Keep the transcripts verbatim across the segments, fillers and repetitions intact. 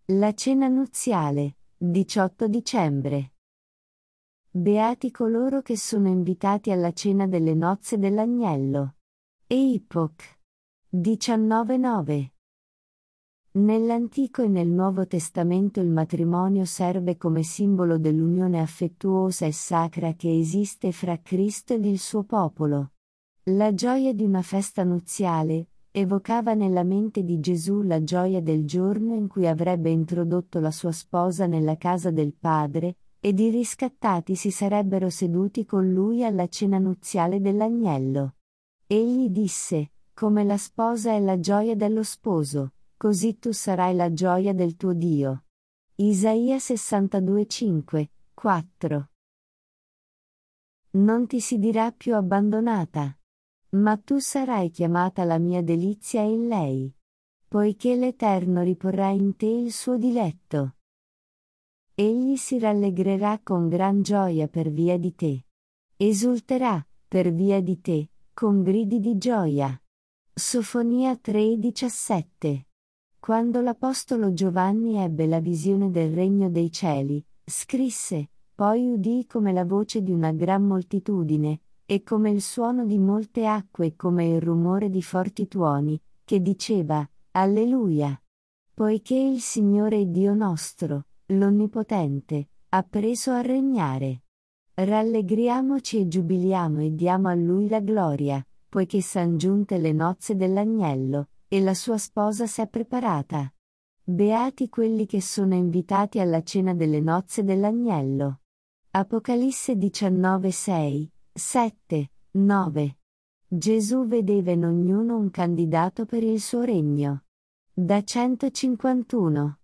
La cena nuziale, diciotto dicembre. Beati coloro che sono invitati alla cena delle nozze dell'agnello. Epoch. diciannove nove. Nell'Antico e nel Nuovo Testamento il matrimonio serve come simbolo dell'unione affettuosa e sacra che esiste fra Cristo ed il suo popolo. La gioia di una festa nuziale evocava nella mente di Gesù la gioia del giorno in cui avrebbe introdotto la sua sposa nella casa del Padre, ed i riscattati si sarebbero seduti con lui alla cena nuziale dell'agnello. Egli disse: come la sposa è la gioia dello sposo, così tu sarai la gioia del tuo Dio. Isaia sessantadue cinque, quattro. Non ti si dirà più abbandonata, ma tu sarai chiamata la mia delizia in lei, poiché l'Eterno riporrà in te il suo diletto. Egli si rallegrerà con gran gioia per via di te. Esulterà, per via di te, con gridi di gioia. Sofonia tre diciassette. Quando l'Apostolo Giovanni ebbe la visione del regno dei cieli, scrisse: poi udii come la voce di una gran moltitudine, e come il suono di molte acque e come il rumore di forti tuoni, che diceva: Alleluia! Poiché il Signore è Dio nostro, l'Onnipotente, ha preso a regnare. Rallegriamoci e giubiliamo e diamo a Lui la gloria, poiché san giunte le nozze dell'agnello, e la sua sposa s'è preparata. Beati quelli che sono invitati alla cena delle nozze dell'agnello. Apocalisse diciannove sei, sette, nove. Gesù vedeva in ognuno un candidato per il suo regno. Da centocinquantuno.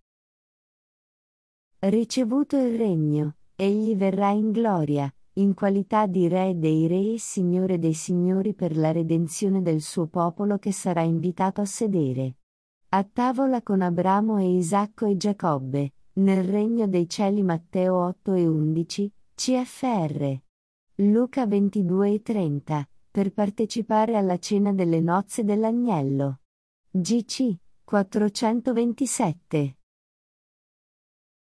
Ricevuto il regno, egli verrà in gloria, in qualità di Re dei Re e Signore dei Signori per la redenzione del suo popolo che sarà invitato a sedere a tavola con Abramo e Isacco e Giacobbe, nel regno dei cieli. Matteo otto e undici, C F R. Luca ventidue e trenta, per partecipare alla cena delle nozze dell'agnello. G C quattrocentoventisette.